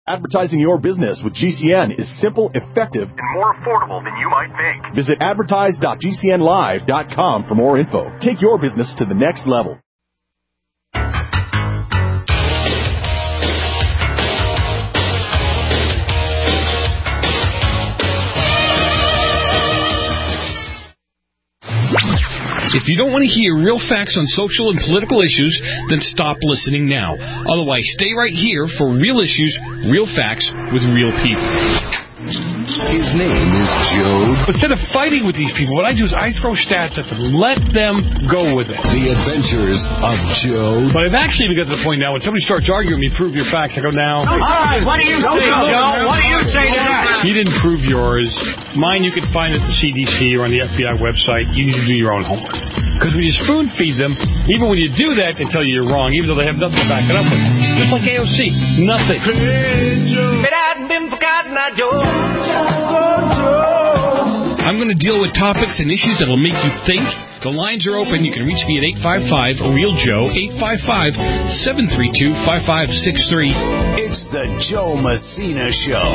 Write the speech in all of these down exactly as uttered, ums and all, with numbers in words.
Advertising your business with G C N is simple, effective, and more affordable than you might think. Visit advertise dot g c n live dot com for more info. Take your business to the next level. If you don't want to hear real facts on social and political issues, then stop listening now. Otherwise, stay right here for real issues, real facts, with real people. His name is Joe. Instead of fighting with these people, what I do is I throw stats at them. Let them go with it. The Adventures of Joe. But I've actually got to the point now when somebody starts arguing with me, prove your facts, I go, now. All right, what do you say, Joe? What do you say to that? You didn't prove yours. Mine you can find at the C D C or on the F B I website. You need to do your own homework. Because when you spoon feed them, even when you do that, they tell you you're wrong, even though they have nothing to back it up with. Just like A O C. Nothing. I'm going to deal with topics and issues that will make you think. The lines are open. You can reach me at eight five five, real Joe, eight five five, seven three two, five five six three. It's the Joe Messina Show.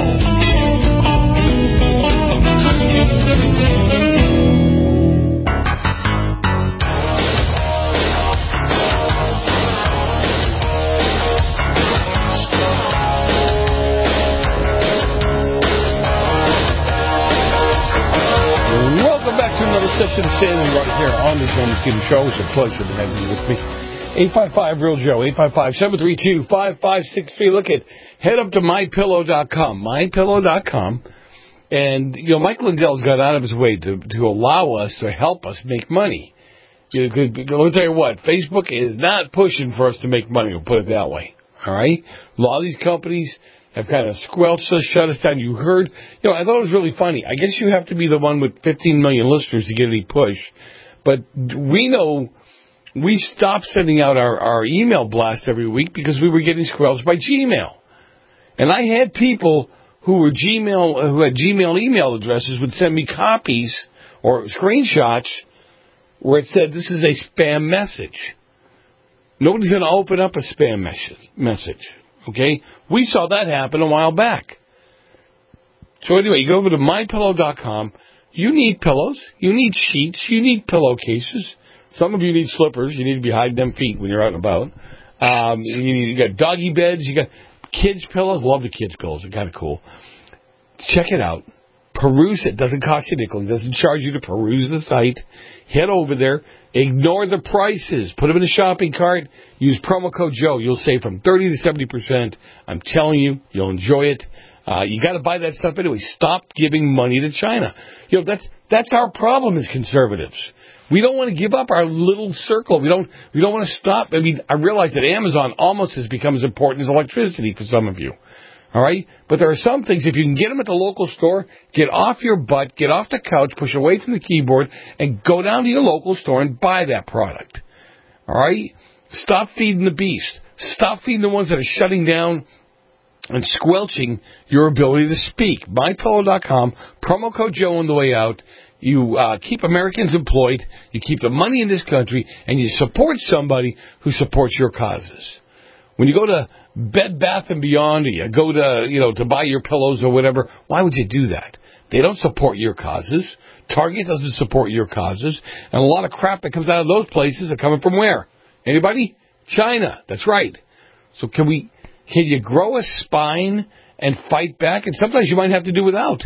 Session of Sailing right here on the Joe Messina Show. It's a pleasure to have you with me. eight five five, real Joe, eight five five, seven three two, five five six three. Look at, head up to my pillow dot com, my pillow dot com. And, you know, Mike Lindell's got out of his way to, to allow us, to help us make money. You know, let me tell you what, Facebook is not pushing for us to make money, we'll put it that way. All right? A lot of these companies have kind of squelched us, shut us down. You heard, you know, I thought it was really funny. I guess you have to be the one with fifteen million listeners to get any push. But we know we stopped sending out our, our email blast every week because we were getting squelched by Gmail. And I had people who were Gmail, who had Gmail email addresses would send me copies or screenshots where it said, this is a spam message. Nobody's going to open up a spam message. Okay? We saw that happen a while back. So anyway, you go over to my pillow dot com. You need pillows. You need sheets. You need pillowcases. Some of you need slippers. You need to be hiding them feet when you're out and about. Um, you, need, you got doggy beds. You got kids' pillows. Love the kids' pillows. They're kind of cool. Check it out. Peruse it. Doesn't cost you a nickel. It doesn't charge you to peruse the site. Head over there. Ignore the prices. Put them in a shopping cart. Use promo code Joe. You'll save from thirty to seventy percent. I'm telling you, you'll enjoy it. Uh, you got to buy that stuff anyway. Stop giving money to China. You know, that's that's our problem as conservatives. We don't want to give up our little circle. We don't we don't want to stop. I mean, I realize that Amazon almost has become as important as electricity for some of you. All right? But there are some things, if you can get them at the local store, get off your butt, get off the couch, push away from the keyboard, and go down to your local store and buy that product. All right? Stop feeding the beast. Stop feeding the ones that are shutting down and squelching your ability to speak. my pillow dot com, promo code Joe on the way out. You uh, keep Americans employed, you keep the money in this country, and you support somebody who supports your causes. When you go to Bed Bath and Beyond, or you go to, you know, to buy your pillows or whatever, why would you do that? They don't support your causes. Target doesn't support your causes. And a lot of crap that comes out of those places are coming from where? Anybody? China. That's right. So can we, can you grow a spine and fight back? And sometimes you might have to do without.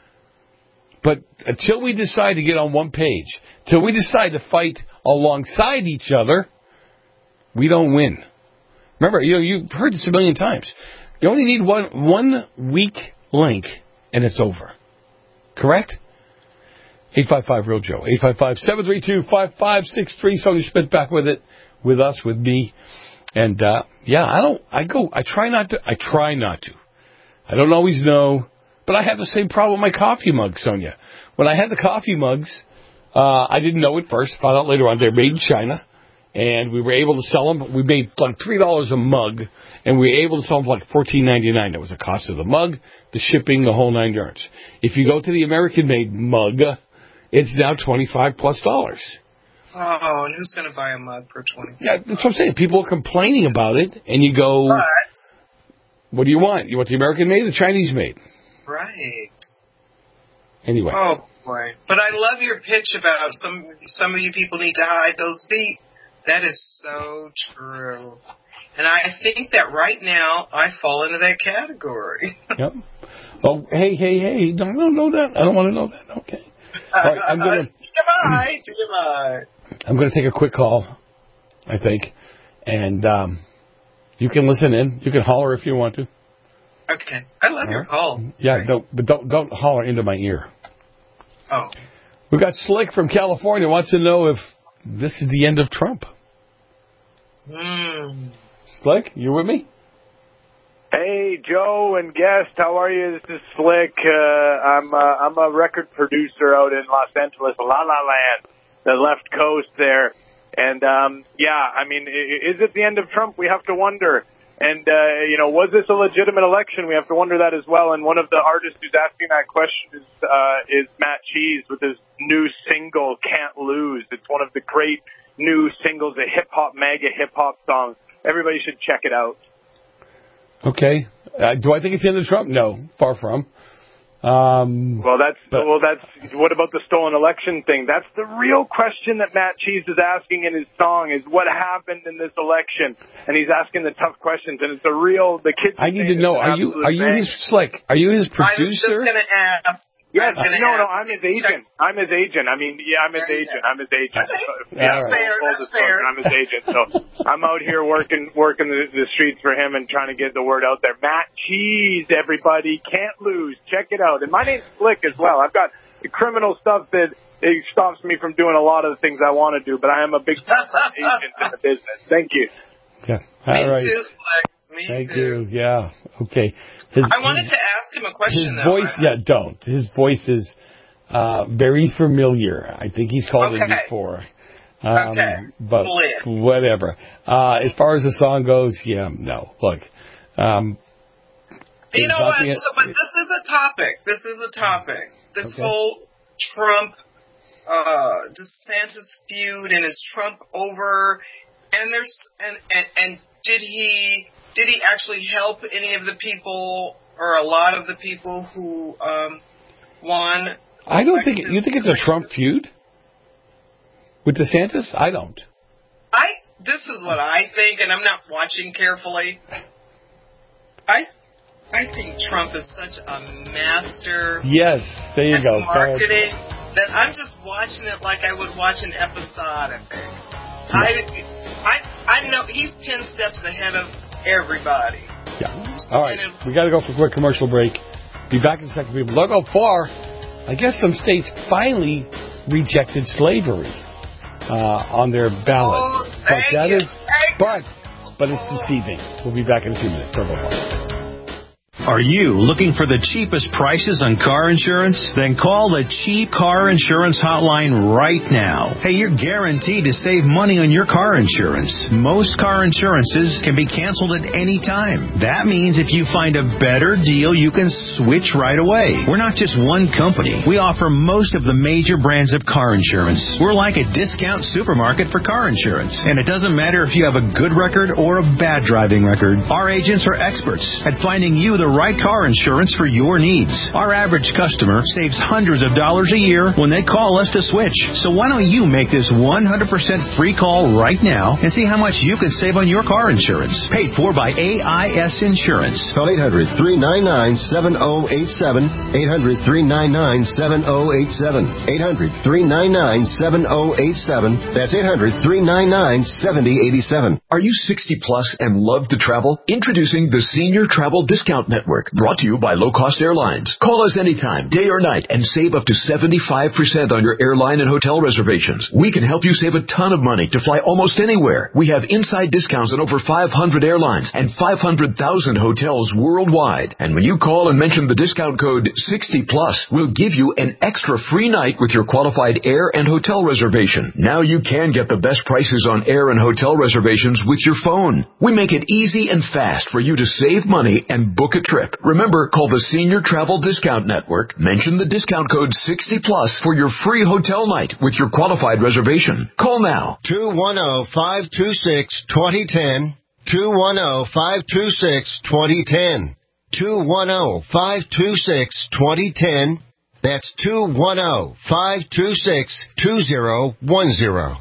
But until we decide to get on one page, until we decide to fight alongside each other, we don't win. Remember, you know, you've heard this a million times. You only need one one weak link, and it's over. Correct? eight five five, real Joe. eight five five, seven three two, five five six three. So you spit back with it, with us, with me. And, uh, yeah, I don't, I go, I try not to, I try not to. I don't always know, but I have the same problem with my coffee mug, Sonia. When I had the coffee mugs, uh, I didn't know at first, found out later on they're made in China. And we were able to sell them. We made like three dollars a mug, and we were able to sell them for like fourteen ninety-nine. That was the cost of the mug, the shipping, the whole nine yards. If you go to the American-made mug, it's now twenty-five plus dollars. Oh, and who's going to buy a mug for twenty? Yeah, that's what I'm saying. People are complaining about it, and you go. But What do you want? You want the American made or the Chinese made? Right. Anyway. Oh, boy. But I love your pitch about some some of you people need to hide those feet. That is so true. And I think that right now I fall into that category. Yep. Oh, hey, hey, hey. Don't, don't know that. I don't want to know that. Okay. All right, I'm going to... Goodbye. Goodbye. I'm going to take a quick call, I think. And um, you can listen in. You can holler if you want to. Okay. I love All your right. call. Yeah, don't, but don't, don't holler into my ear. Oh. We got Slick from California wants to know if this is the end of Trump. Hmm. Slick, you with me? Hey, Joe and guest, how are you? This is Slick. Uh, I'm uh, I'm a record producer out in Los Angeles, La La Land, the left coast there. And um, yeah, I mean, is it the end of Trump? We have to wonder. And uh, you know, was this a legitimate election? We have to wonder that as well. And one of the artists who's asking that question is uh, is Matt Cheese with his new single "Can't Lose." It's one of the great new singles, a hip hop, mega hip hop song. Everybody should check it out. Okay. Uh, do I think it's the end of Trump? No, far from. Um, well, that's but, well, that's what about the stolen election thing? That's the real question that Matt Cheese is asking in his song: is what happened in this election? And he's asking the tough questions, and it's a real. The kids. I need to know: are you are you his Slick? Are you his producer? I was just going to ask. Yes, no, ask, no, I'm his agent. Check. I'm his agent. I mean, yeah, I'm his there agent. I'm his agent. Okay. Yeah, that's fair. That's fair. I'm his agent. So I'm out here working, working the, the streets for him and trying to get the word out there. Matt Cheese, everybody, Can't Lose. Check it out. And my name's Slick as well. I've got the criminal stuff that it stops me from doing a lot of the things I want to do, but I am a big agent in the business. Thank you. Yeah. All me right. too, Slick. Me Thank too. you. Yeah. Okay. His, I wanted his, to ask him a question, his though. voice, yeah, don't. His voice is uh, very familiar. I think he's called okay. it before. Um, okay. But Split. whatever. Uh, as far as the song goes, yeah, no. Look. Um, you know what? a, so, but this is a topic. This is a topic. This okay. whole Trump, uh, DeSantis feud, and is Trump over? And there's and, and and did he did he actually help any of the people or a lot of the people who um, won? I don't think. You think it's a Trump feud with DeSantis? I don't. I. This is what I think, and I'm not watching carefully. I. I think Trump is such a master. Yes, there you at go. Marketing that I'm just watching it like I would watch an episode. I think. I. I. I know he's ten steps ahead of everybody. Yeah. All right. We got to go for a quick commercial break. Be back in a second, people. Don't go far. I guess some states finally rejected slavery uh, on their ballot. Oh, but that you. is, but, but it's deceiving. We'll be back in a few minutes. Don't go far. Are you looking for the cheapest prices on car insurance? Then call the Cheap Car Insurance Hotline right now. Hey, you're guaranteed to save money on your car insurance. Most car insurances can be canceled at any time. That means if you find a better deal, you can switch right away. We're not just one company. We offer most of the major brands of car insurance. We're like a discount supermarket for car insurance. And it doesn't matter if you have a good record or a bad driving record. Our agents are experts at finding you the right car insurance for your needs. Our average customer saves hundreds of dollars a year when they call us to switch. So why don't you make this one hundred percent free call right now and see how much you can save on your car insurance. Paid for by A I S Insurance. Call eight hundred, three nine nine, seven oh eight seven. eight hundred, three nine nine, seven oh eight seven. eight hundred, three nine nine, seven oh eight seven. That's eight hundred, three nine nine, seven oh eight seven. Are you sixty plus and love to travel? Introducing the Senior Travel Discount Network, brought to you by Low Cost Airlines. Call us anytime, day or night, and save up to seventy-five percent on your airline and hotel reservations. We can help you save a ton of money to fly almost anywhere. We have inside discounts on over five hundred airlines and five hundred thousand hotels worldwide. And when you call and mention the discount code sixty plus, we'll give you an extra free night with your qualified air and hotel reservation. Now you can get the best prices on air and hotel reservations with your phone. We make it easy and fast for you to save money and book a trip. Remember, call the Senior Travel Discount Network, mention the discount code sixty plus for your free hotel night with your qualified reservation. Call now. two one zero, five two six, two zero one zero. two one zero, five two six, two zero one zero. two one zero, five two six, two zero one zero. That's two one zero, five two six, two zero one zero.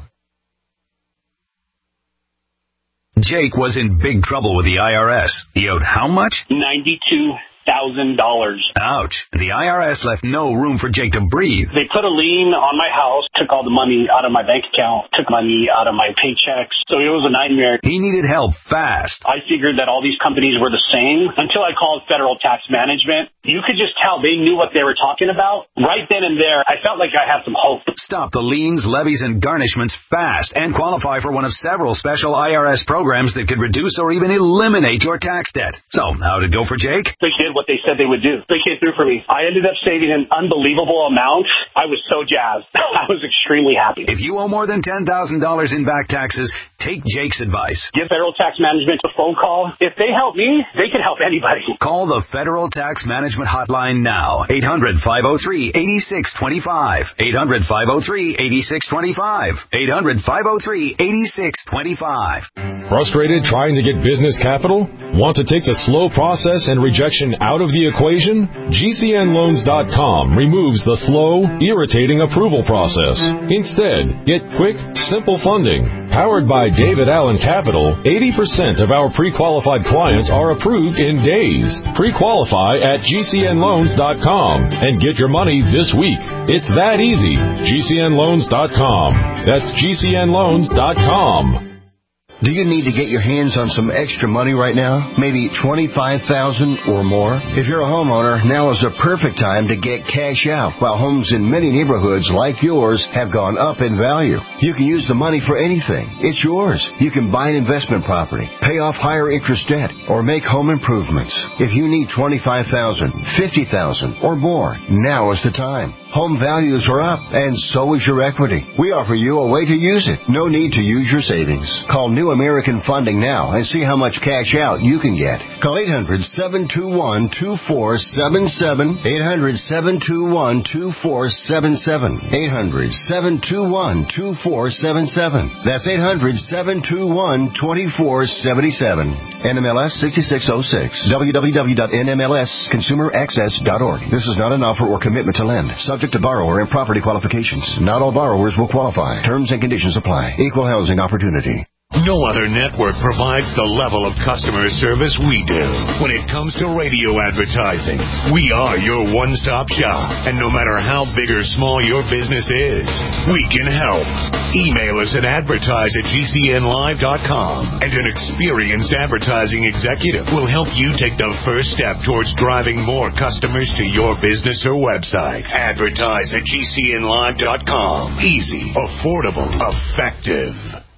Jake was in big trouble with the I R S. He owed how much? ninety-two thousand dollars. Ouch. The I R S left no room for Jake to breathe. They put a lien on my house, took all the money out of my bank account, took money out of my paychecks. So it was a nightmare. He needed help fast. I figured that all these companies were the same until I called Federal Tax Management. You could just tell they knew what they were talking about. Right then and there, I felt like I had some hope. Stop the liens, levies, and garnishments fast and qualify for one of several special I R S programs that could reduce or even eliminate your tax debt. So, how'd it go for Jake? They did what they said they would do. They came through for me. I ended up saving an unbelievable amount. I was so jazzed. I was extremely happy. If you owe more than ten thousand dollars in back taxes, take Jake's advice. Give Federal Tax Management a phone call. If they help me, they can help anybody. Call the Federal Tax Management Hotline now. eight hundred, five oh three, eight six two five. eight hundred, five oh three, eight six two five. eight hundred, five oh three, eight six two five. Frustrated trying to get business capital? Want to take the slow process and rejection out of the equation? G C N loans dot com removes the slow, irritating approval process. Instead, get quick, simple funding. Powered by David Allen Capital, eighty percent of our pre-qualified clients are approved in days. Pre-qualify at G C N loans dot com and get your money this week. It's that easy. G C N loans dot com. That's G C N loans dot com. Do you need to get your hands on some extra money right now? Maybe twenty-five thousand dollars or more? If you're a homeowner, now is the perfect time to get cash out while homes in many neighborhoods like yours have gone up in value. You can use the money for anything. It's yours. You can buy an investment property, pay off higher interest debt, or make home improvements. If you need twenty-five thousand dollars, fifty thousand dollars or more, now is the time. Home values are up, and so is your equity. We offer you a way to use it. No need to use your savings. Call New American Funding now and see how much cash out you can get. Call eight hundred, seven two one, two four seven seven. eight hundred, seven two one, two four seven seven. eight hundred, seven two one, two four seven seven. That's eight hundred, seven two one, two four seven seven. N M L S sixty-six oh six. w w w dot n m l s consumer access dot org. This is not an offer or commitment to lend. Subject to borrower and property qualifications. Not all borrowers will qualify. Terms and conditions apply. Equal housing opportunity. No other network provides the level of customer service we do. When it comes to radio advertising, we are your one-stop shop. And no matter how big or small your business is, we can help. Email us at advertise at G C N live dot com. And an experienced advertising executive will help you take the first step towards driving more customers to your business or website. Advertise at G C N live dot com. Easy, affordable, effective.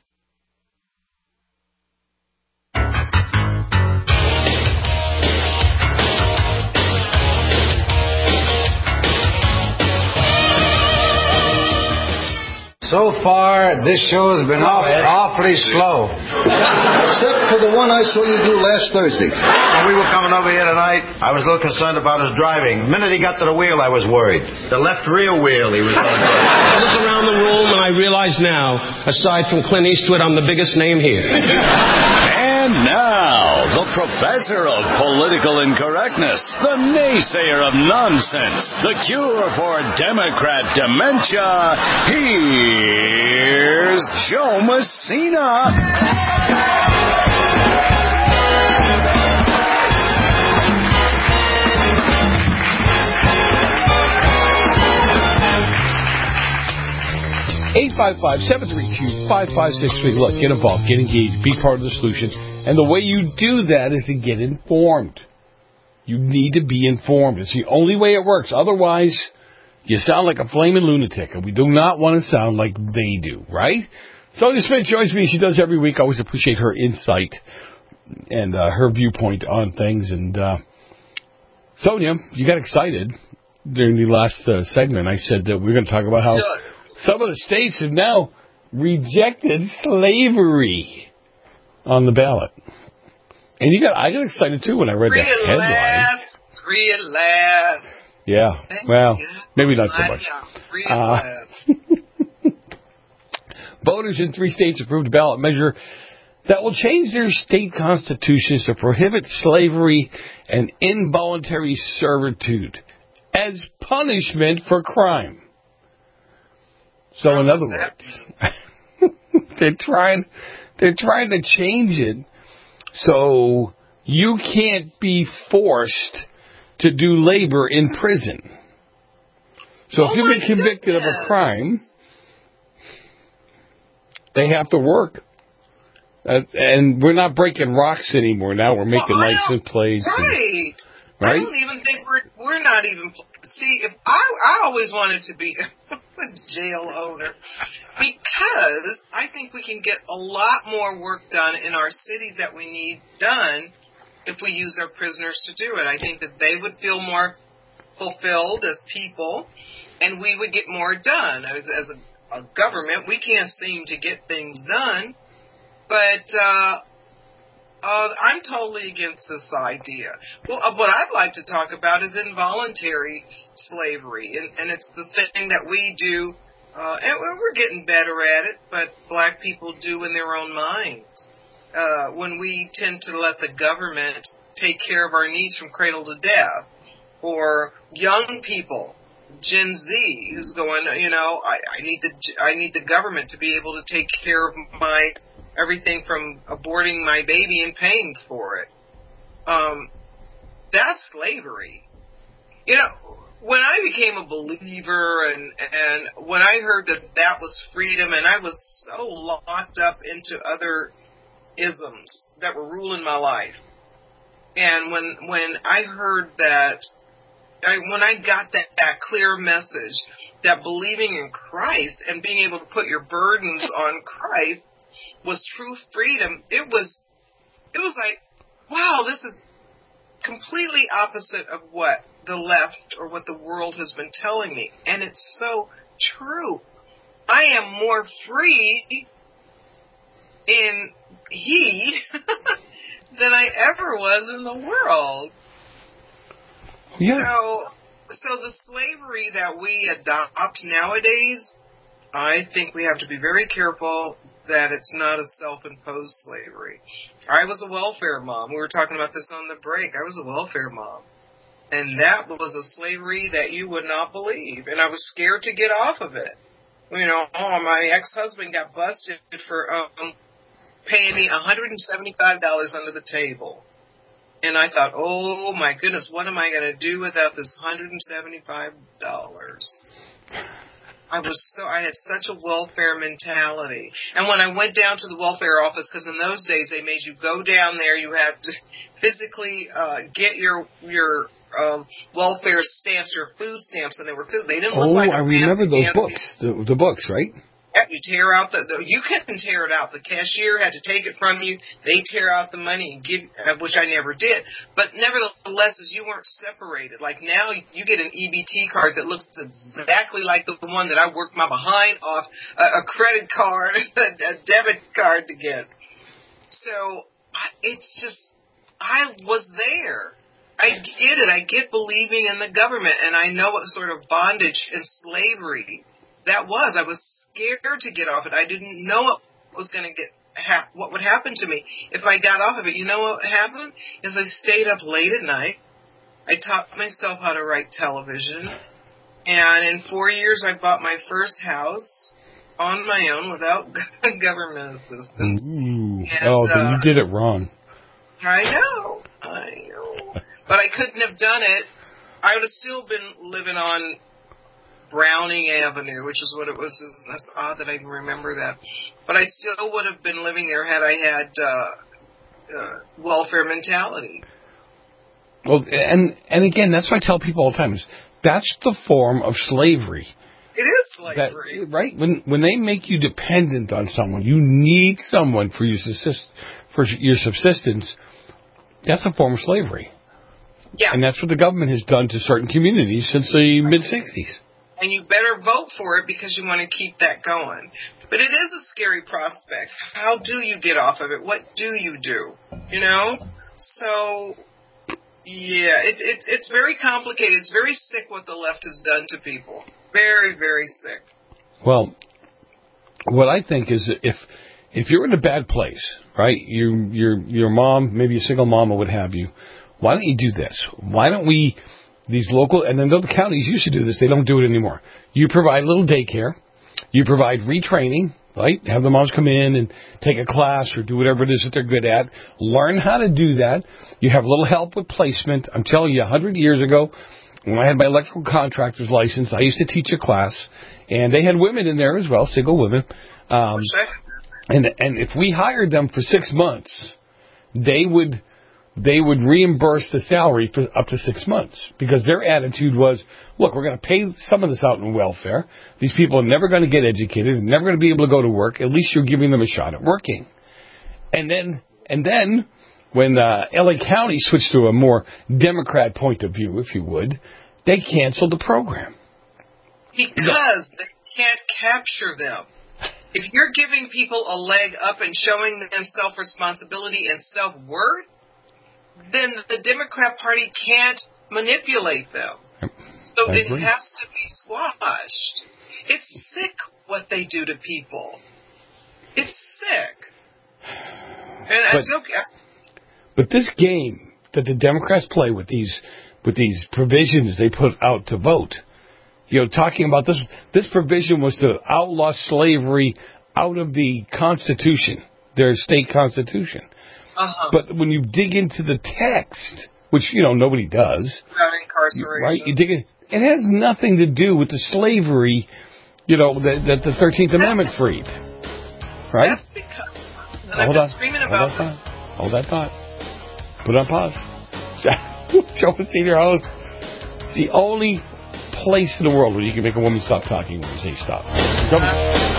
So far, this show has been aw- awfully slow. Except for the one I saw you do last Thursday. When we were coming over here tonight, I was a little concerned about his driving. The minute he got to the wheel, I was worried. The left rear wheel he was on. I look around the room and I realize now, aside from Clint Eastwood, I'm the biggest name here. And now, the professor of political incorrectness, the naysayer of nonsense, the cure for Democrat dementia, here's Joe Messina. eight five five, seven three two, five five six three. Look, get involved, get engaged, be part of the solution. And the way you do that is to get informed. You need to be informed. It's the only way it works. Otherwise, you sound like a flaming lunatic, and we do not want to sound like they do, right? Sonia Smith joins me. She does every week. I always appreciate her insight and uh, her viewpoint on things. And uh, Sonia, you got excited during the last uh, segment. I said that we're going to talk about how some of the states have now rejected slavery on the ballot. And you got, I got excited, too, when I read Free that headline. Last, free at last. Yeah, well, maybe not so much. Free at Uh, last. Voters in three states approved a ballot measure that will change their state constitutions to prohibit slavery and involuntary servitude as punishment for crime. So, in other words, they're trying, they're trying to change it so you can't be forced to do labor in prison. So, oh if you've been convicted goodness. of a crime, they have to work. Uh, and we're not breaking rocks anymore. Now we're making well, license plates. Right. And, right. I don't even think we're we're not even. See, if I I always wanted to be a jail owner because I think we can get a lot more work done in our cities that we need done if we use our prisoners to do it. I think that they would feel more fulfilled as people, and we would get more done as as a, a government. We can't seem to get things done. But uh, uh, I'm totally against this idea. Well, uh, what I'd like to talk about is involuntary slavery, and, and it's the thing that we do, uh, and we're getting better at it, but black people do in their own minds. Uh, when we tend to let the government take care of our needs from cradle to death, or young people, Gen Z, who's going, you know, I, I need the I need the government to be able to take care of my everything from aborting my baby and paying for it. Um, that's slavery. You know, when I became a believer and, and when I heard that that was freedom, and I was so locked up into other isms that were ruling my life. And when when I heard that, I, when I got that, that clear message that believing in Christ and being able to put your burdens on Christ was true freedom, it was it was like, wow, this is completely opposite of what the left or what the world has been telling me. And it's so true. I am more free in He than I ever was in the world. Yeah. So, so the slavery that we adopt nowadays, I think we have to be very careful that it's not a self-imposed slavery. I was a welfare mom. We were talking about this on the break. I was a welfare mom. And that was a slavery that you would not believe. And I was scared to get off of it. You know, oh, my ex-husband got busted for um, paying me one hundred seventy-five dollars under the table. And I thought, oh, my goodness, what am I going to do without this one hundred seventy-five dollars? I was so I had such a welfare mentality. And when I went down to the welfare office, because in those days they made you go down there, you had to physically uh, get your your um, welfare stamps, your food stamps, and they were food. They didn't look oh, like. Oh, I remember those books, the, the books, right? Yeah, you tear out the, the. You couldn't tear it out. The cashier had to take it from you. They tear out the money and give, which I never did. But nevertheless, as you weren't separated. Like now, you get an E B T card that looks exactly like the one that I worked my behind off a, a credit card, a, a debit card to get. So it's just, I was there. I get it. I get believing in the government, and I know what sort of bondage and slavery that was. I was scared to get off it. I didn't know what was going to get ha- what would happen to me if I got off of it. You know what happened? Is I stayed up late at night. I taught myself how to write television, and in four years I bought my first house on my own without government assistance. Ooh. And, oh, but uh, you did it wrong. I know, I know, but I couldn't have done it. I would have still been living on Browning Avenue, which is what it was. That's odd that I can remember that. But I still would have been living there had I had uh, uh, welfare mentality. Well, and and again, that's what I tell people all the time. Is that's the form of slavery. It is slavery. That, right? When when they make you dependent on someone, you need someone for your subsist, for your subsistence. That's a form of slavery. Yeah. And that's what the government has done to certain communities since the mid sixties. And you better vote for it because you want to keep that going. But it is a scary prospect. How do you get off of it? What do you do? You know? So, yeah, it, it, it's very complicated. It's very sick what the left has done to people. Very, very sick. Well, what I think is that if if you're in a bad place, right? You, your, your mom, maybe a single mom or what have you. Why don't you do this? Why don't we, these local, and then the counties used to do this. They don't do it anymore. You provide a little daycare. You provide retraining, right? Have the moms come in and take a class or do whatever it is that they're good at. Learn how to do that. You have a little help with placement. I'm telling you, a hundred years ago, when I had my electrical contractor's license, I used to teach a class, and they had women in there as well, single women. Um, and and if we hired them for six months, they would they would reimburse the salary for up to six months because their attitude was, look, we're going to pay some of this out in welfare. These people are never going to get educated, they're never going to be able to go to work. At least you're giving them a shot at working. And then and then when uh, L A County switched to a more Democrat point of view, if you would, they canceled the program. Because they can't capture them. If you're giving people a leg up and showing them self-responsibility and self-worth, then the Democrat Party can't manipulate them. So it has to be squashed. It's sick what they do to people. It's sick. And but, it's okay. But this game that the Democrats play with these with these provisions they put out to vote, you know, talking about this, this provision was to outlaw slavery out of the Constitution, their state Constitution. Uh-huh. But when you dig into the text, which, you know, nobody does. About incarceration. Right? You dig in, it has nothing to do with the slavery, you know, that, that the thirteenth Amendment freed. Right? That's because, and Hold I've been on. screaming Hold about that thought. Hold that thought. Put it on pause. Joe and Senior Host. It's the only place in the world where you can make a woman stop talking when you say stop. Come on.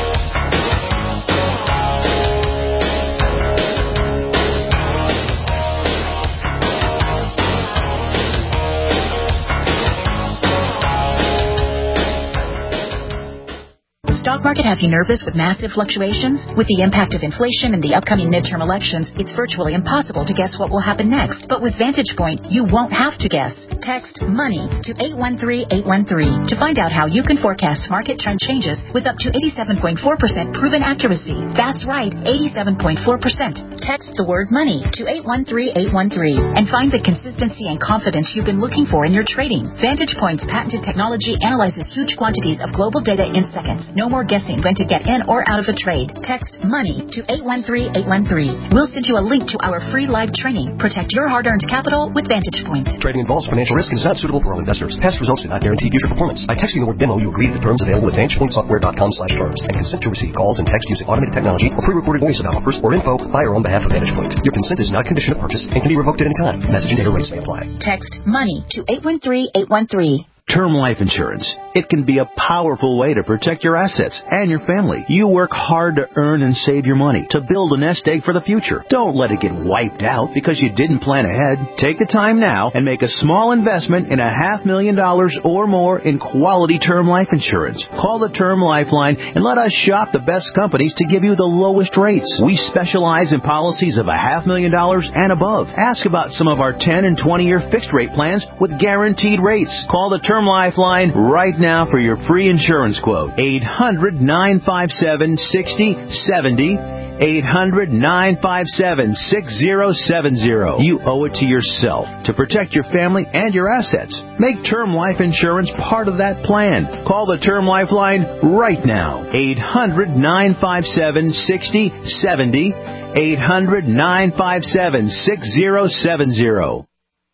Stock market have you nervous with massive fluctuations? With the impact of inflation and the upcoming midterm elections, it's virtually impossible to guess what will happen next. But with Vantage Point, you won't have to guess. Text MONEY to eight one three eight one three to find out how you can forecast market trend changes with up to eighty-seven point four percent proven accuracy. That's right, eighty-seven point four percent. Text the word MONEY to eight one three eight one three and find the consistency and confidence you've been looking for in your trading. Vantage Point's patented technology analyzes huge quantities of global data in seconds. No more guessing when to get in or out of a trade. Text MONEY to eight one three eight one three. We'll send you a link to our free live training. Protect your hard-earned capital with Vantage Point. Trading involves financial risk and is not suitable for all investors. Past results do not guarantee future performance. By texting the word demo, you agree to the terms available at vantage point software dot com slash terms and consent to receive calls and text using automated technology or pre-recorded voice about offers or info by or on behalf of Vantage Point. Your consent is not a condition of purchase and can be revoked at any time. Message and data rates may apply. Text MONEY to eight one three eight one three. Term life insurance. It can be a powerful way to protect your assets and your family. You work hard to earn and save your money to build a nest egg for the future. Don't let it get wiped out because you didn't plan ahead. Take the time now and make a small investment in a half million dollars or more in quality term life insurance. Call the Term Lifeline and let us shop the best companies to give you the lowest rates. We specialize in policies of a half million dollars and above. Ask about some of our ten and twenty year fixed rate plans with guaranteed rates. Call the Term Lifeline right now for your free insurance quote. eight hundred nine five seven six zero seven zero. eight hundred nine five seven six zero seven zero. You owe it to yourself to protect your family and your assets. Make term life insurance part of that plan. Call the Term Lifeline right now. eight hundred nine five seven six zero seven zero. eight hundred nine five seven six zero seven zero.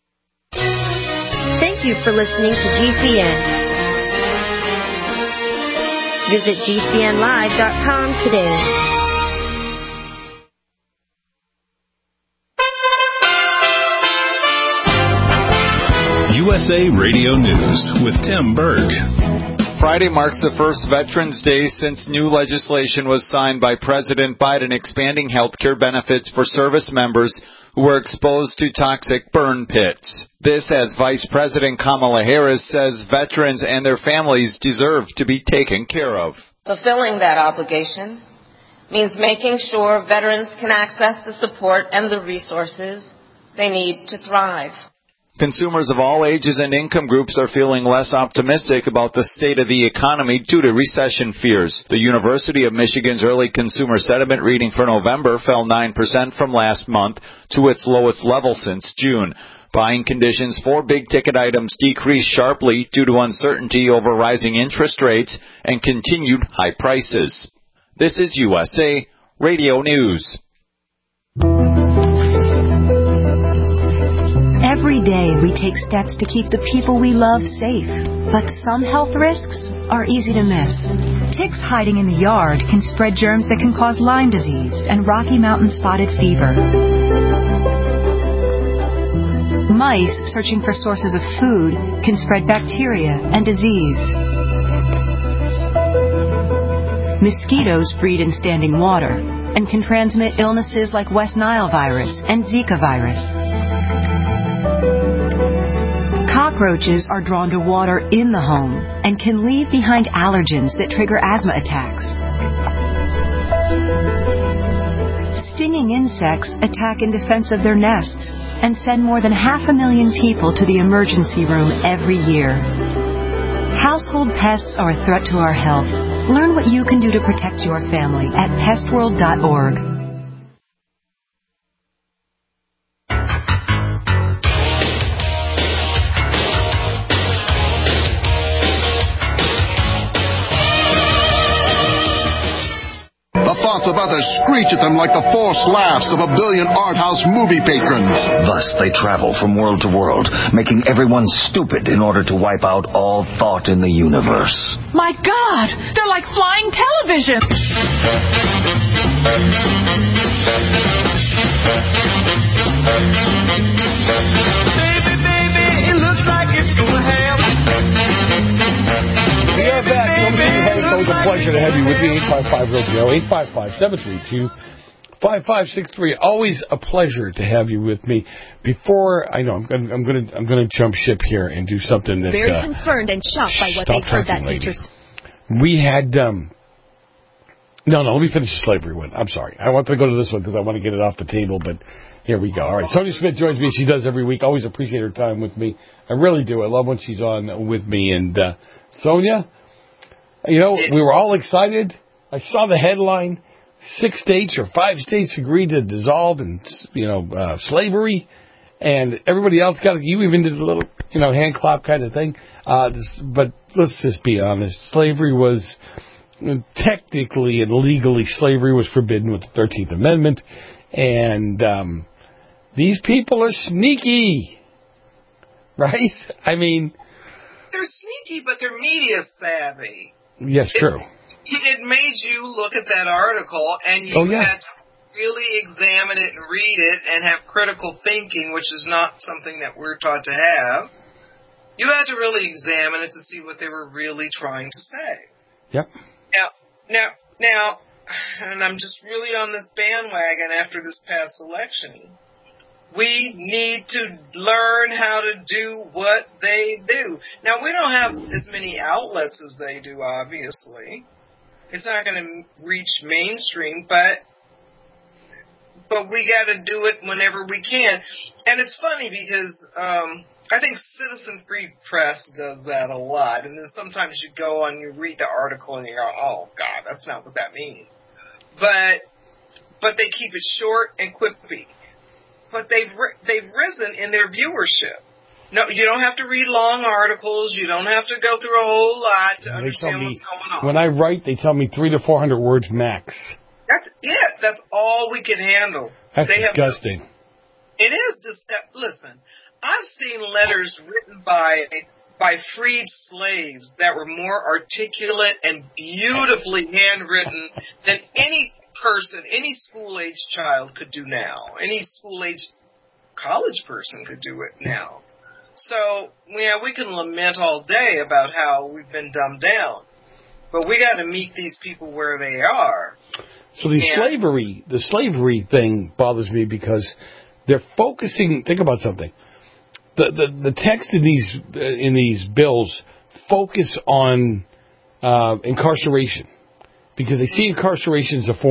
Thank you for listening to G C N. Visit G C N live dot com today. U S A Radio News with Tim Berg. Friday marks the first Veterans Day since new legislation was signed by President Biden expanding health care benefits for service members who were exposed to toxic burn pits. This as Vice President Kamala Harris says veterans and their families deserve to be taken care of. Fulfilling that obligation means making sure veterans can access the support and the resources they need to thrive. Consumers of all ages and income groups are feeling less optimistic about the state of the economy due to recession fears. The University of Michigan's early consumer sentiment reading for November fell nine percent from last month to its lowest level since June. Buying conditions for big-ticket items decreased sharply due to uncertainty over rising interest rates and continued high prices. This is U S A Radio News. Every day we take steps to keep the people we love safe, but some health risks are easy to miss. Ticks hiding in the yard can spread germs that can cause Lyme disease and Rocky Mountain spotted fever. Mice searching for sources of food can spread bacteria and disease. Mosquitoes breed in standing water and can transmit illnesses like West Nile virus and Zika virus. Cockroaches are drawn to water in the home and can leave behind allergens that trigger asthma attacks. Stinging insects attack in defense of their nests and send more than half a million people to the emergency room every year. Household pests are a threat to our health. Learn what you can do to protect your family at pest world dot org. Of others screech at them like the forced laughs of a billion art house movie patrons. Thus they travel from world to world, making everyone stupid in order to wipe out all thought in the universe. My God! They're like flying television! Baby, baby, it looks like it's gonna happen. We are back. It's always a pleasure to have you with me. eight five five real Joe, eight five five, seven three two, five five six three. Always a pleasure to have you with me. Before I know, I'm going I'm going to I'm going to jump ship here and do something that very uh, concerned and shocked by what they've heard that lady. teachers. We had um. No, no. Let me finish the slavery one. I'm sorry. I want to go to this one because I want to get it off the table, but here we go. All right. Sonia Smith joins me. She does every week. Always appreciate her time with me. I really do. I love when she's on with me. And uh, Sonia. You know, we were all excited. I saw the headline. Six states or five states agreed to dissolve and, you know, uh, slavery. And everybody else got it. You even did a little, you know, hand clap kind of thing. Uh, but let's just be honest. Slavery was, technically and legally, slavery was forbidden with the thirteenth Amendment. And um, these people are sneaky. Right? I mean... They're sneaky, but they're media savvy. Yes, true. It, it made you look at that article, and you oh, yeah. had to really examine it and read it and have critical thinking, which is not something that we're taught to have. You had to really examine it to see what they were really trying to say. Yep. Now, now, now, and I'm just really on this bandwagon after this past election. We need to learn how to do what they do. Now, we don't have as many outlets as they do, obviously. It's not going to reach mainstream, but but we got to do it whenever we can. And it's funny because um, I think Citizen Free Press does that a lot. And then sometimes you go on, you read the article, and you go, oh, God, that's not what that means. But but they keep it short and quippy. But they've they've risen in their viewership. No, you don't have to read long articles. You don't have to go through a whole lot to they understand me, what's going on. When I write, they tell me three to four hundred words max. That's it. That's all we can handle. That's they disgusting. Have, it is disgusting. Listen, I've seen letters written by by freed slaves that were more articulate and beautifully handwritten than any person, any school-age child could do now. Any school-age college person could do it now. So, yeah, we can lament all day about how we've been dumbed down. But we got to meet these people where they are. So the and, slavery, the slavery thing bothers me because they're focusing, think about something. The the, the text in these uh, in these bills focus on uh, incarceration. Because they see incarceration as a form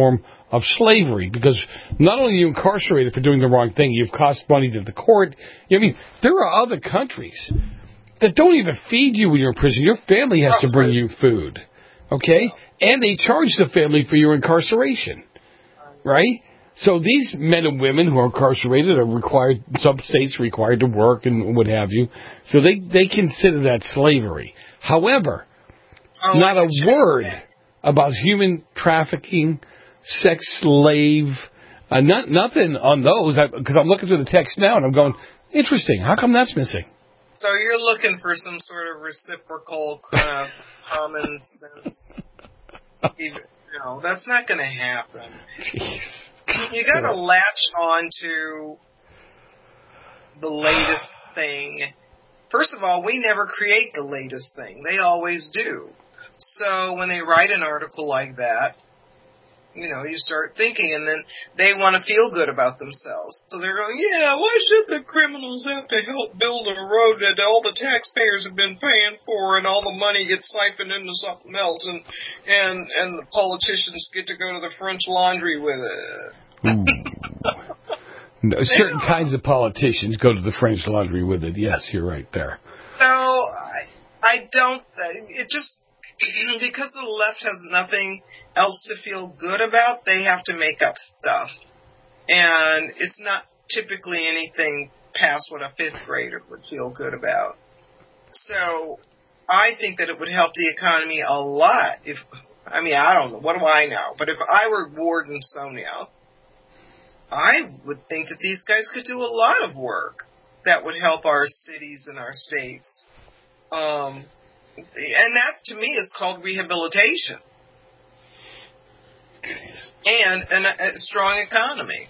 of slavery, because not only are you incarcerated for doing the wrong thing, you've cost money to the court. I mean, there are other countries that don't even feed you when you're in prison. Your family has to bring you food, okay? And they charge the family for your incarceration, right? So these men and women who are incarcerated are required, some states are required to work and what have you. So they, they consider that slavery. However, oh, not a word about human trafficking, sex slave, uh, not, nothing on those, because I'm looking through the text now and I'm going, interesting, how come that's missing? So you're looking for some sort of reciprocal uh, common sense. You know, that's not going to happen. Jeez. You got to latch on to the latest thing. First of all, we never create the latest thing. They always do. So when they write an article like that, you know, you start thinking, and then they want to feel good about themselves. So they're going, yeah, why should the criminals have to help build a road that all the taxpayers have been paying for, and all the money gets siphoned into something else, and and and the politicians get to go to the French Laundry with it. No, certain kinds of politicians go to the French Laundry with it. Yes, you're right there. So I, I don't. It just because the left has nothing else to feel good about, they have to make up stuff, and it's not typically anything past what a fifth grader would feel good about. So I think that it would help the economy a lot if. I mean, I don't know. What do I know? But if I were Ward and Sonia, I would think that these guys could do a lot of work that would help our cities and our states. Um, and that, to me, is called rehabilitation. And an, a strong economy.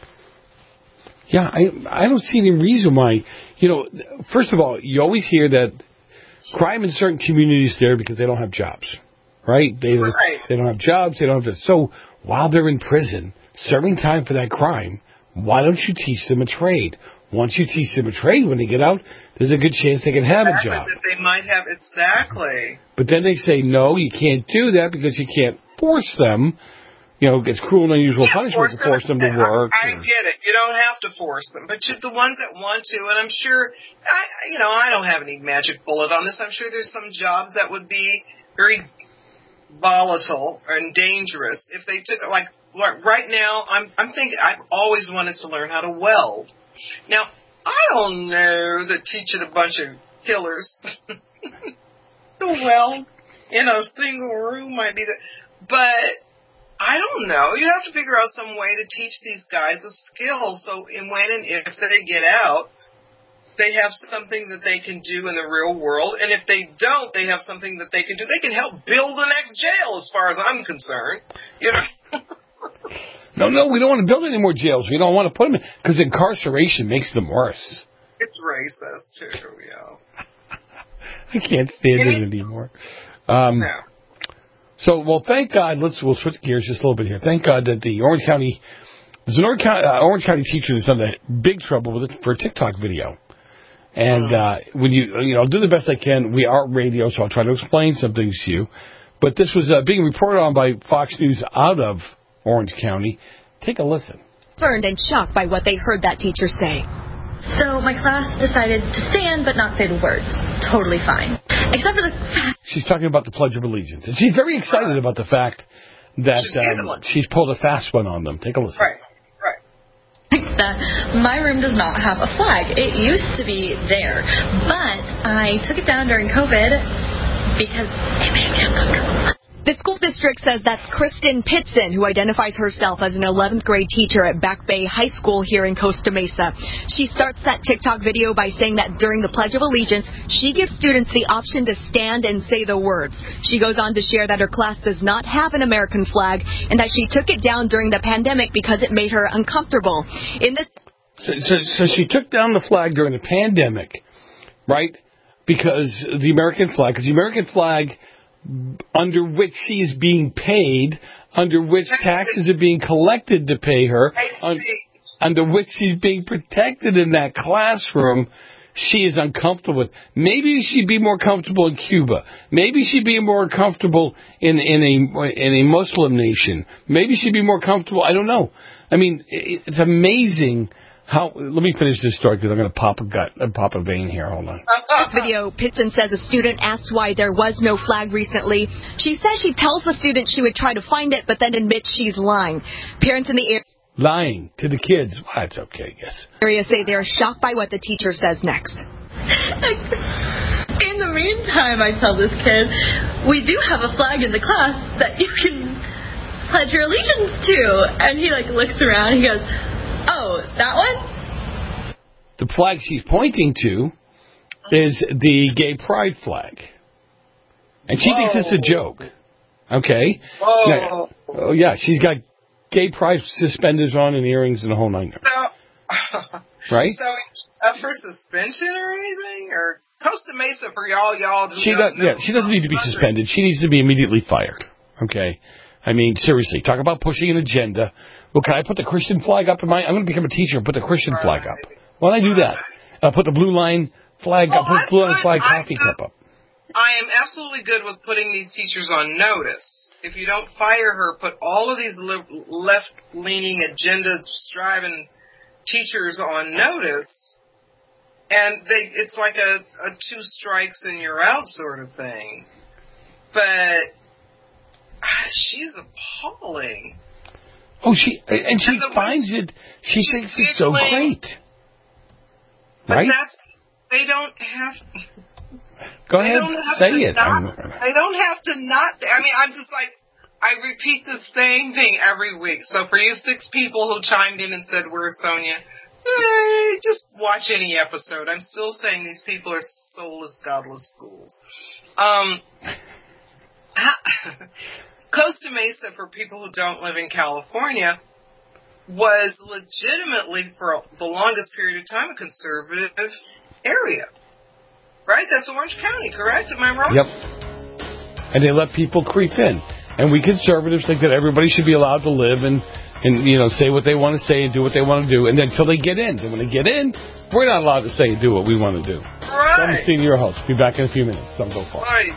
Yeah, I I don't see any reason why. You know, first of all, you always hear that crime in certain communities there because they don't have jobs, right? They, right. they don't have jobs. They don't have to. So while they're in prison, serving time for that crime, why don't you teach them a trade? Once you teach them a trade, when they get out, there's a good chance they can have exactly, a job. That they might have, exactly. But then they say, no, you can't do that because you can't force them. You know, it's cruel and unusual punishment to force them to work. I, I get it. You don't have to force them. But you, the ones that want to, and I'm sure, I, you know, I don't have any magic bullet on this. I'm sure there's some jobs that would be very volatile and dangerous if they took it. Like right now, I'm, I'm thinking, I've always wanted to learn how to weld. Now, I don't know that teaching a bunch of killers to weld in a single room might be the, but I don't know. You have to figure out some way to teach these guys a skill so in when and if they get out, they have something that they can do in the real world. And if they don't, they have something that they can do. They can help build the next jail as far as I'm concerned. You know? No, no, we don't want to build any more jails. We don't want to put them in, because incarceration makes them worse. It's racist, too, yeah. I can't stand it anymore. Um, no. So, well, thank God, let's, we'll switch gears just a little bit here. Thank God that the Orange County, there's an Orange County, uh, Orange County teacher that's under big trouble with it for a TikTok video. And uh, when you, you know, I'll do the best I can. We are radio, so I'll try to explain some things to you. But this was uh, being reported on by Fox News out of Orange County. Take a listen. Concerned and shocked by what they heard that teacher say. So my class decided to stand but not say the words. Totally fine. Except for the fact... She's talking about the Pledge of Allegiance. And she's very excited about the fact that she's, um, she's pulled a fast one on them. Take a listen. Right, right. That my room does not have a flag. It used to be there. But I took it down during COVID because it made me uncomfortable. The school district says that's Kristen Pitson, who identifies herself as an eleventh grade teacher at Back Bay High School here in Costa Mesa. She starts that TikTok video by saying that during the Pledge of Allegiance, she gives students the option to stand and say the words. She goes on to share that her class does not have an American flag and that she took it down during the pandemic because it made her uncomfortable. In this, so, so, so she took down the flag during the pandemic, right? Because the American flag, because the American flag, under which she is being paid, under which taxes are being collected to pay her, un, under which she's being protected in that classroom, she is uncomfortable with. Maybe she'd be more comfortable in Cuba. Maybe she'd be more comfortable in in a in a Muslim nation. Maybe she'd be more comfortable. I don't know. I mean, it's amazing how. Let me finish this story because I'm going to pop a gut, uh, pop a vein here. Hold on. This video, Pitson says a student asked why there was no flag recently. She says she tells the student she would try to find it, but then admits she's lying. Parents in the area. Lying to the kids. Well, that's okay, I guess. Area say they're shocked by what the teacher says next. In the meantime, I tell this kid, we do have a flag in the class that you can pledge your allegiance to. And he like looks around and he goes, oh, that one? The flag she's pointing to is the gay pride flag. And she Whoa. thinks it's a joke. Okay? Whoa. Now, oh, yeah, she's got gay pride suspenders on and earrings and the whole nine yards. So, right? So, uh, for suspension or anything? Or Costa Mesa for y'all, y'all. She does, yeah, she doesn't need to be suspended. She needs to be immediately fired. Okay? I mean, seriously, talk about pushing an agenda. Well, can I put the Christian flag up in my... I'm going to become a teacher and put the Christian right. flag up. Why don't I do that? I'll put the blue line flag well, up, put the blue line flag I, coffee I, cup up. I am absolutely good with putting these teachers on notice. If you don't fire her, put all of these li- left-leaning agenda-striving teachers on notice, and they it's like a, a two strikes and you're out sort of thing. But she's appalling. Oh, she and she and finds it. She thinks it's so great, but right? That's, they don't have. Go ahead, say it. Not, they don't have to not. I mean, I'm just like, I repeat the same thing every week. So for you six people who chimed in and said, where's Sonia? Eh, just watch any episode. I'm still saying these people are soulless, godless fools. Um, Costa Mesa, for people who don't live in California, was legitimately, for the longest period of time, a conservative area. Right? That's Orange County, correct? Am I wrong? Yep. And they let people creep in. And we conservatives think that everybody should be allowed to live and, and you know, say what they want to say and do what they want to do. And then until they get in. Then when they get in, we're not allowed to say and do what we want to do. Right. So I'm seeing your host. Be back in a few minutes. Don't go far. Right.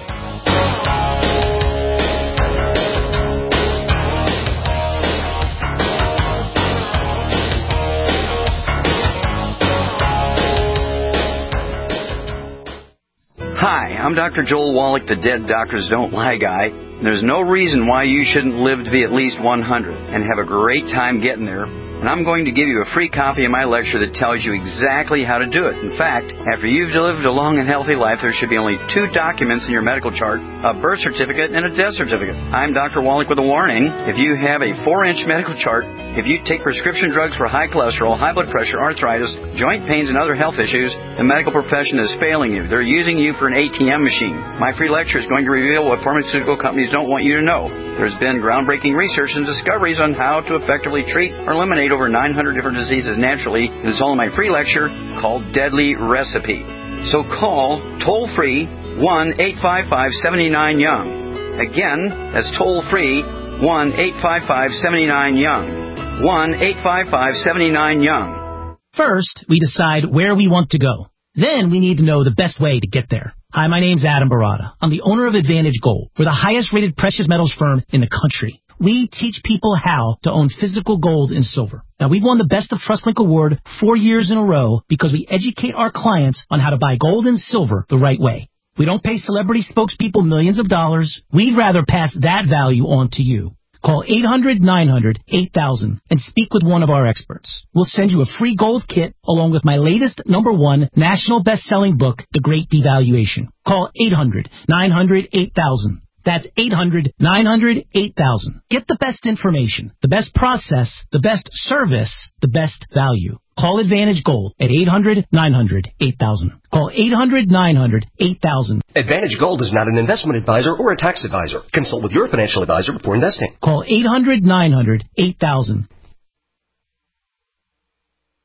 Hi, I'm Doctor Joel Wallach, the Dead Doctors Don't Lie guy. There's no reason why you shouldn't live to be at least one hundred and have a great time getting there. And I'm going to give you a free copy of my lecture that tells you exactly how to do it. In fact, after you've lived a long and healthy life, there should be only two documents in your medical chart, a birth certificate and a death certificate. I'm Doctor Wallach with a warning. If you have a four-inch medical chart, if you take prescription drugs for high cholesterol, high blood pressure, arthritis, joint pains, and other health issues, the medical profession is failing you. They're using you for an A T M machine. My free lecture is going to reveal what pharmaceutical companies don't want you to know. There's been groundbreaking research and discoveries on how to effectively treat or eliminate over nine hundred different diseases naturally. And it's all in my free lecture called Deadly Recipe. So call toll-free one eight five five, seven nine, young. Again, that's toll-free one eight five five, seven nine, young. one eight five five, seven nine, young. First, we decide where we want to go. Then we need to know the best way to get there. Hi, my name's Adam Barada. I'm the owner of Advantage Gold. We're the highest-rated precious metals firm in the country. We teach people how to own physical gold and silver. Now, we've won the Best of TrustLink Award four years in a row because we educate our clients on how to buy gold and silver the right way. We don't pay celebrity spokespeople millions of dollars. We'd rather pass that value on to you. Call eight hundred, nine hundred, eight thousand and speak with one of our experts. We'll send you a free gold kit along with my latest number one national best-selling book, The Great Devaluation. Call eight hundred, nine hundred, eight thousand. That's eight hundred, nine hundred, eight thousand. Get the best information, the best process, the best service, the best value. Call Advantage Gold at eight hundred, nine hundred, eight thousand. Call eight hundred, nine hundred, eight thousand. Advantage Gold is not an investment advisor or a tax advisor. Consult with your financial advisor before investing. Call eight hundred, nine hundred, eight thousand.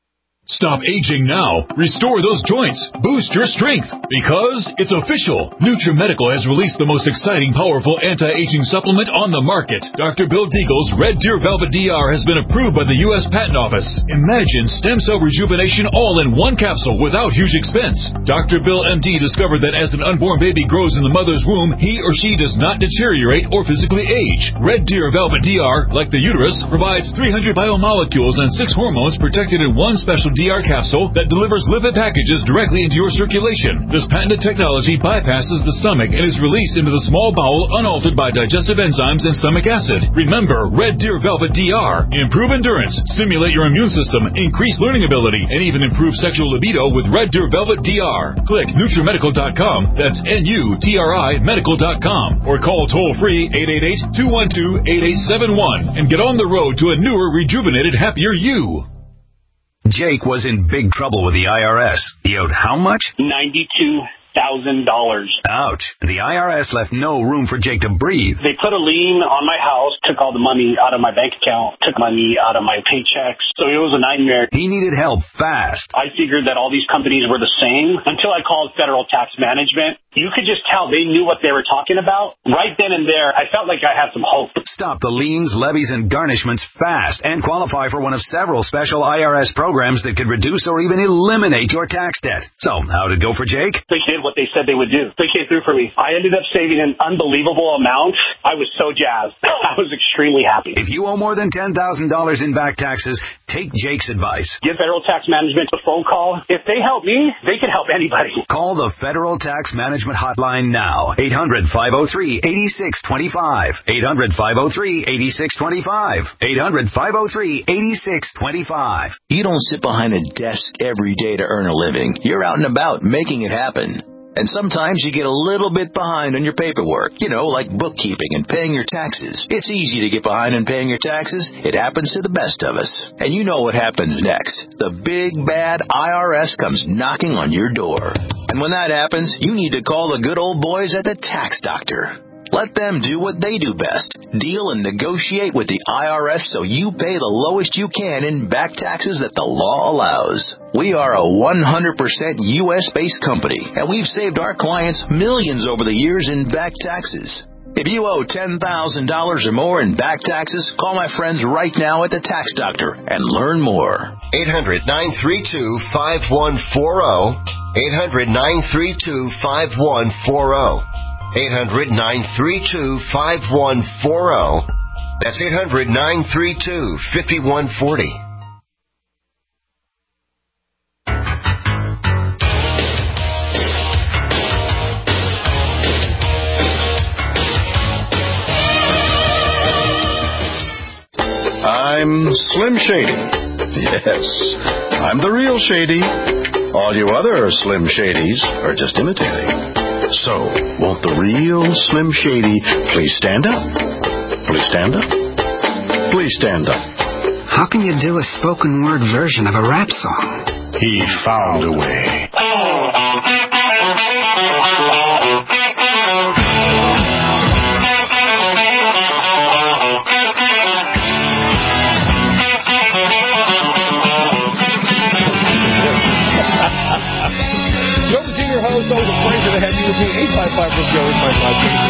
Stop aging now. Restore those joints. Boost your strength. Because it's official. NutriMedical has released the most exciting, powerful anti-aging supplement on the market. Doctor Bill Deagle's Red Deer Velvet D R has been approved by the U S Patent Office. Imagine stem cell rejuvenation all in one capsule without huge expense. Doctor Bill M D discovered that as an unborn baby grows in the mother's womb, he or she does not deteriorate or physically age. Red Deer Velvet D R, like the uterus, provides three hundred biomolecules and six hormones protected in one special D R capsule that delivers lipid packages directly into your circulation. This patented technology bypasses the stomach and is released into the small bowel unaltered by digestive enzymes and stomach acid. Remember, Red Deer Velvet D R. Improve endurance, stimulate your immune system, increase learning ability, and even improve sexual libido with Red Deer Velvet D R. Click NutriMedical dot com. That's N U T R I Medical dot com. Or call toll-free eight eight eight, two one two, eight eight seven one and get on the road to a newer, rejuvenated, happier you. Jake was in big trouble with the I R S. He owed how much? ninety-two thousand dollars. Ouch. The I R S left no room for Jake to breathe. They put a lien on my house, took all the money out of my bank account, took money out of my paychecks. So it was a nightmare. He needed help fast. I figured that all these companies were the same until I called Federal Tax Management. You could just tell they knew what they were talking about. Right then and there, I felt like I had some hope. Stop the liens, levies, and garnishments fast and qualify for one of several special I R S programs that could reduce or even eliminate your tax debt. So, how did it go for Jake? They did what they said they would do. They came through for me. I ended up saving an unbelievable amount. I was so jazzed. I was extremely happy. If you owe more than ten thousand dollars in back taxes, take Jake's advice. Give Federal Tax Management a phone call. If they help me, they can help anybody. Call the Federal Tax Management Hotline now. eight hundred, five oh three, eight six two five. eight hundred, five oh three, eight six two five. eight hundred, five oh three, eight six two five. You don't sit behind a desk every day to earn a living. You're out and about making it happen. And sometimes you get a little bit behind on your paperwork, you know, like bookkeeping and paying your taxes. It's easy to get behind on paying your taxes. It happens to the best of us. And you know what happens next. The big, bad I R S comes knocking on your door. And when that happens, you need to call the good old boys at the Tax Doctor. Let them do what they do best. Deal and negotiate with the I R S so you pay the lowest you can in back taxes that the law allows. We are a one hundred percent U S-based company, and we've saved our clients millions over the years in back taxes. If you owe ten thousand dollars or more in back taxes, call my friends right now at the Tax Doctor and learn more. eight hundred, nine three two, five one four zero. eight hundred, nine three two, five one four zero. eight hundred, nine three two, five one four zero. That's eight hundred, nine three two, five one four zero. I'm Slim Shady. Yes, I'm the real Shady. All you other Slim Shadys are just imitating. So, won't the real Slim Shady please stand up? Please stand up? Please stand up. How can you do a spoken word version of a rap song? He found a way. It's always a pleasure to have you with me. eight five five Joe is my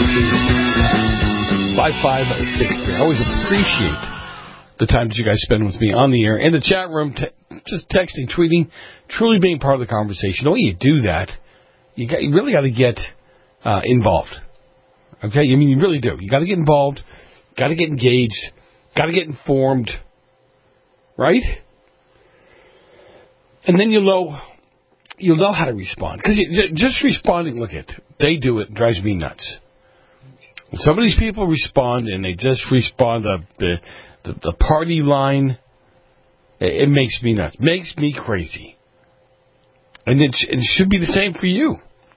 five five six three. I always appreciate the time that you guys spend with me on the air, in the chat room, te- just texting, tweeting, truly being part of the conversation. The way you do that, you, got, you really got to get uh, involved. Okay? I mean, you really do. You got to get involved, got to get engaged, got to get informed, right? And then you'll know... You'll know how to respond. Because just responding, look at, they do it, drives me nuts. When some of these people respond and they just respond to the, the, the party line, it, it makes me nuts. Makes me crazy. And it, it should be the same for you.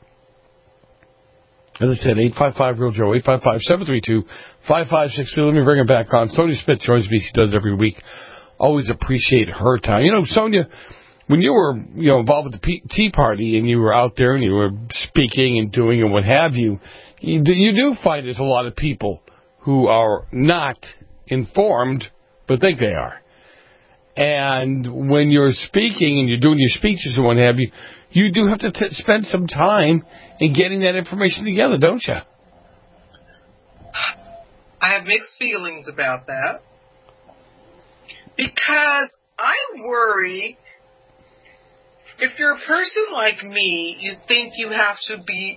As I said, eight five five real Joe, eight five five, seven three two, five five six two. Let me bring it back on. Sonia Smith joins me. She does it every week. Always appreciate her time. You know, Sonia... When you were, you know, involved with the Tea Party and you were out there and you were speaking and doing and what have you, you do, you do find there's a lot of people who are not informed but think they are. And when you're speaking and you're doing your speeches and what have you, you do have to t- spend some time in getting that information together, don't you? I have mixed feelings about that because I worry if you're a person like me, you think you have to be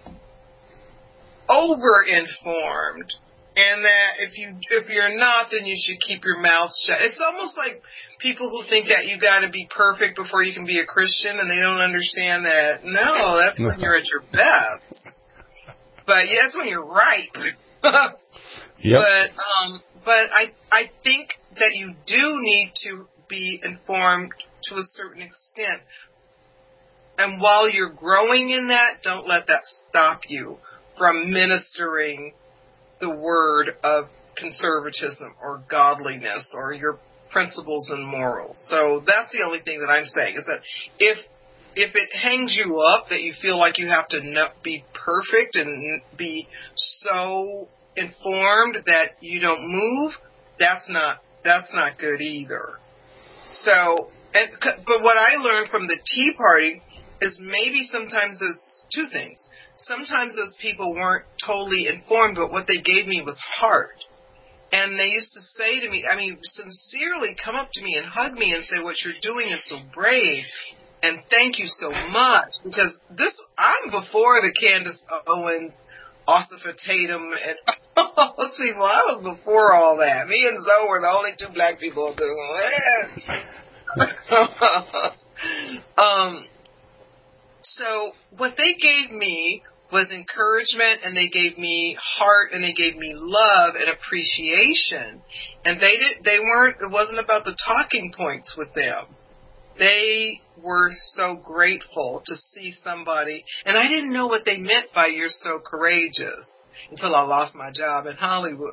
over-informed. And that if you if you're not, then you should keep your mouth shut. It's almost like people who think that you got to be perfect before you can be a Christian, and they don't understand that. No, that's when you're at your best. But yeah, that's when you're right. Yep. But um, but I I think that you do need to be informed to a certain extent. And while you're growing in that, don't let that stop you from ministering the word of conservatism or godliness or your principles and morals. So that's the only thing that I'm saying is that if if it hangs you up that you feel like you have to not be perfect and be so informed that you don't move, that's not that's not good either. So, and, but what I learned from the Tea Party is maybe sometimes there's two things. Sometimes those people weren't totally informed, but what they gave me was heart. And they used to say to me, I mean, sincerely come up to me and hug me and say, what you're doing is so brave, and thank you so much. Because this, I'm before the Candace Owens, Ossifa Tatum, and all those people. I was before all that. Me and Zoe were the only two black people doing it. um, so what they gave me was encouragement, and they gave me heart, and they gave me love and appreciation. And they did. They weren't. It wasn't about the talking points with them. They were so grateful to see somebody, and I didn't know what they meant by "you're so courageous" until I lost my job in Hollywood.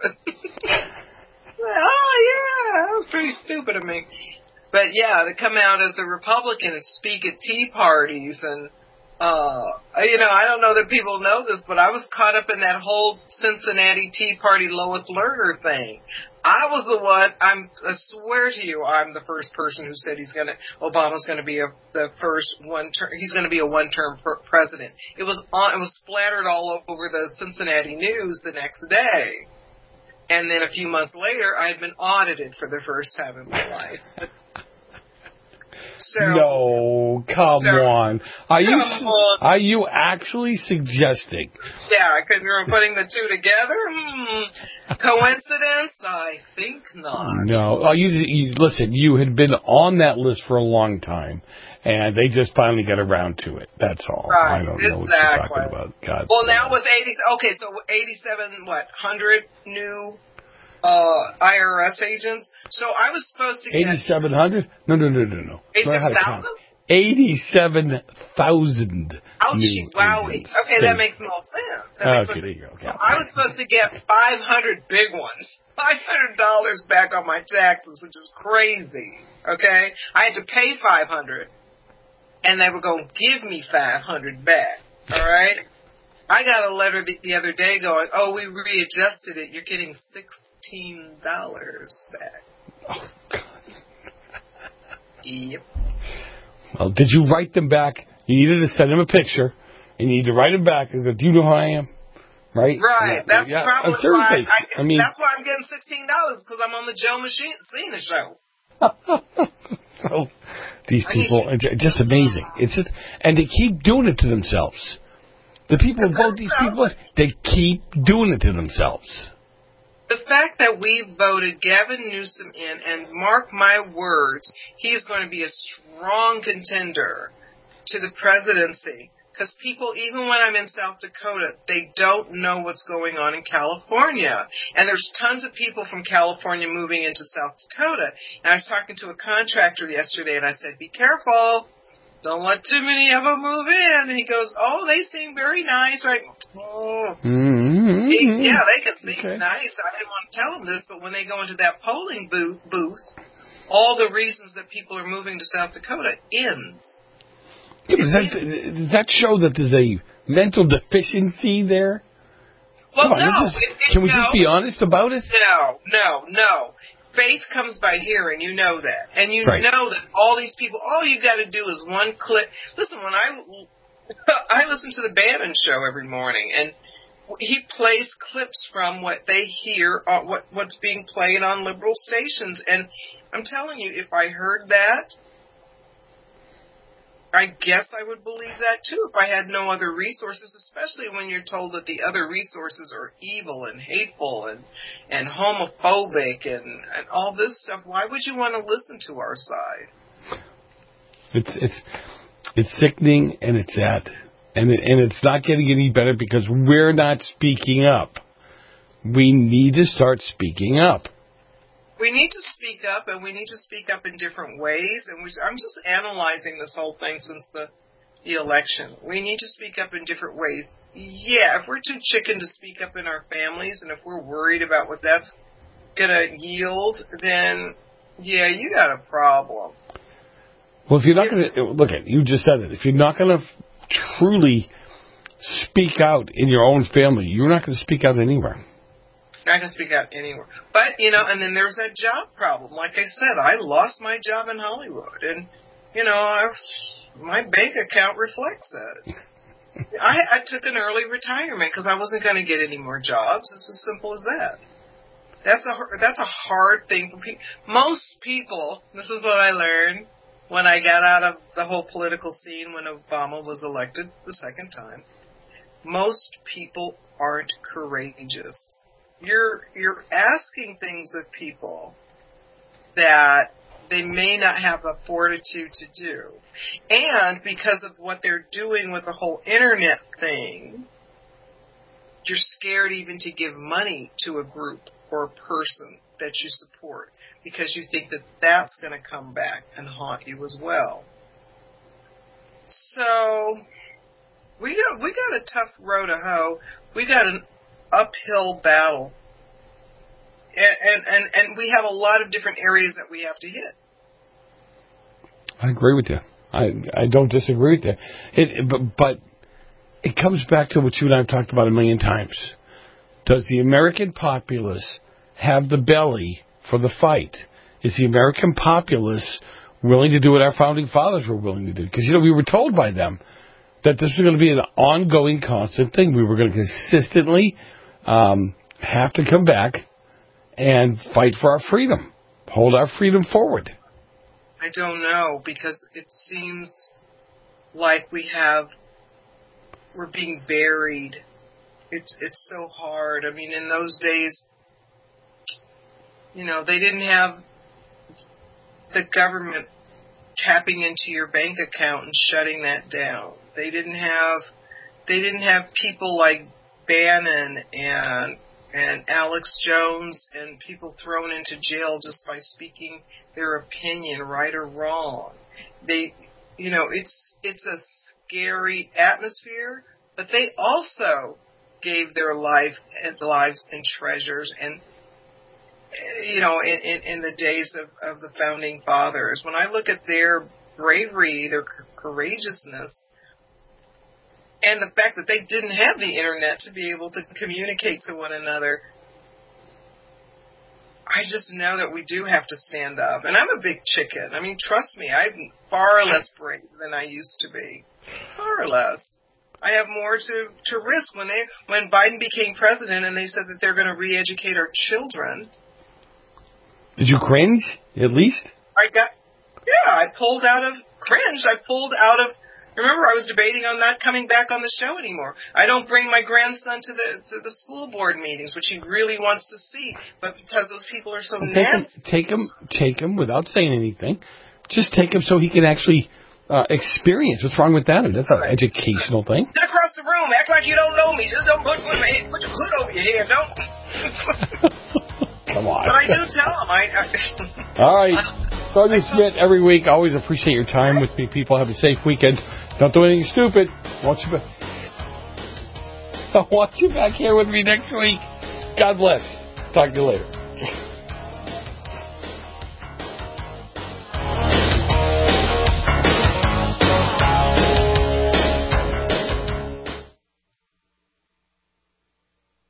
Oh yeah, that was pretty stupid of me. But yeah, to come out as a Republican and speak at tea parties and. Uh, you know, I don't know that people know this, but I was caught up in that whole Cincinnati Tea Party Lois Lerner thing. I was the one, I'm, I swear to you, I'm the first person who said he's going to, Obama's going to be a, the first one term, he's going to be a one-term per- president. It was on, it was splattered all over the Cincinnati news the next day. And then a few months later, I had been audited for the first time in my life. So, no, come so, on. Are you come on. Are you actually suggesting? Yeah, because you're putting the two together. Hmm. Coincidence? I think not. No. Oh, you, you listen. You had been on that list for a long time, and they just finally got around to it. That's all. Right. I don't exactly. know what you're talking about. God. Well, now with eighty, okay, so eighty-seven, what, hundred new. Uh, I R S agents. So I was supposed to get... eighty-seven hundred? No, no, no, no, no. eighty-seven thousand? eighty-seven thousand. Ouchie, wowie. Okay, that makes more sense. That okay, makes there you go. Okay. So I was supposed to get five hundred big ones. five hundred dollars back on my taxes, which is crazy. Okay? I had to pay five hundred dollars, and they were going to give me five hundred dollars back. All right? I got a letter the, the other day going, oh, we readjusted it. You're getting sixteen dollars back. Oh, God. Yep. Well, did you write them back? You needed to send them a picture, and you need to write them back and go, do you know who I am? Right? Right. Yeah, That's yeah. probably uh, seriously. why I, I mean, that's why I'm getting sixteen dollars, because I'm on the Joe Messina show. So, these people, it's just amazing. It's just, and they keep doing it to themselves. The people who vote these people, they keep doing it to themselves. The fact that we voted Gavin Newsom in, and mark my words, he is going to be a strong contender to the presidency. Because people, even when I'm in South Dakota, they don't know what's going on in California. And there's tons of people from California moving into South Dakota. And I was talking to a contractor yesterday, and I said, be careful. Don't let too many of them move in. And he goes, oh, they seem very nice. Right? Oh. Mm-hmm. He, yeah, they can seem okay. nice. I didn't want to tell them this, but when they go into that polling booth, booth, all the reasons that people are moving to South Dakota ends. Yeah, does, that, does that show that there's a mental deficiency there? Well, on, no. Is, it, it, can we no, just be honest about it? No, no, no. faith comes by hearing. You know that. And you Right. know that all these people, all you got to do is one click. Listen, when I, I listen to the Bannon show every morning, and he plays clips from what they hear, uh, what what's being played on liberal stations. And I'm telling you, if I heard that, I guess I would believe that too if I had no other resources, especially when you're told that the other resources are evil and hateful and, and homophobic and, and all this stuff. Why would you want to listen to our side? It's it's it's sickening, and it's sad. And it, and it's not getting any better because we're not speaking up. We need to start speaking up. We need to speak up, and we need to speak up in different ways. And we, I'm just analyzing this whole thing since the, the election. We need to speak up in different ways. Yeah, if we're too chicken to speak up in our families, and if we're worried about what that's going to yield, then, yeah, you got a problem. Well, if you're not going to, look at, you just said it. If you're not going to truly speak out in your own family, you're not going to speak out anywhere. Not going to speak out anywhere. But, you know, and then there's that job problem. Like I said, I lost my job in Hollywood. And, you know, I, my bank account reflects that. I, I took an early retirement because I wasn't going to get any more jobs. It's as simple as that. That's a, that's a hard thing for people. Most people, this is what I learned when I got out of the whole political scene when Obama was elected the second time. Most people aren't courageous. You're you're asking things of people that they may not have the fortitude to do. And because of what they're doing with the whole internet thing, you're scared even to give money to a group or a person that you support because you think that that's going to come back and haunt you as well. So we got we got a tough row to hoe. We got an uphill battle, and, and and and we have a lot of different areas that we have to hit. I agree with you. I I don't disagree with you. It, but, but it comes back to what you and I have talked about a million times. Does the American populace have the belly for the fight? Is the American populace willing to do what our founding fathers were willing to do? Because, you know, we were told by them that this was going to be an ongoing, constant thing. We were going to consistently um, have to come back and fight for our freedom, hold our freedom forward. I don't know, because it seems like we have, we're being buried. It's it's so hard. I mean, in those days, you know, they didn't have the government tapping into your bank account and shutting that down. They didn't have they didn't have people like Bannon and and Alex Jones and people thrown into jail just by speaking their opinion, right or wrong. They, you know, it's it's a scary atmosphere, but they also gave their life and lives and treasures and, you know, in, in, in the days of, of the founding fathers. When I look at their bravery, their courageousness, and the fact that they didn't have the internet to be able to communicate to one another, I just know that we do have to stand up. And I'm a big chicken. I mean, trust me, I'm far less brave than I used to be. Far less. I have more to, to risk. When they when Biden became president and they said that they're going to re-educate our children. Did you cringe, at least? I got, yeah, I pulled out of, cringe, I pulled out of, remember I was debating on not coming back on the show anymore. I don't bring my grandson to the to the school board meetings, which he really wants to see, but because those people are so Well, nasty. take him, take him, take him without saying anything. Just take him so he can actually uh, experience what's wrong with that. That's an educational thing. Sit across the room, act like you don't know me. Just don't put, put, my head, put your hood over your head, don't. Come on. But I do tell him. I, I All right. Sergeant Schmidt, every week. Always appreciate your time with me. People have a safe weekend. Don't do anything stupid. Watch you back. I'll watch you back here with me next week. God bless. Talk to you later.